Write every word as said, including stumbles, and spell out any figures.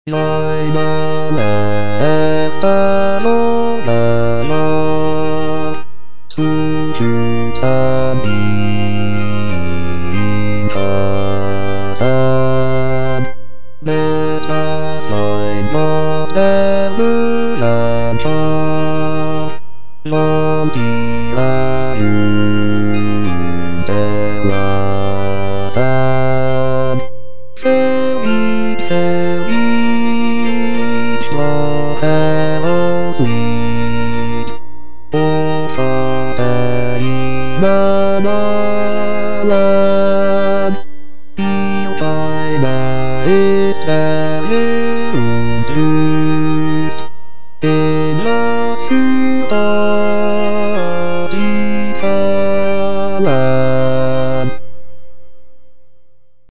Joy the left alone to keep the being sad. Let us find not ever and long be a room there was sad. Carry, carry, the hello sweet. Oh, Father, Emmanuel, healed by the is there to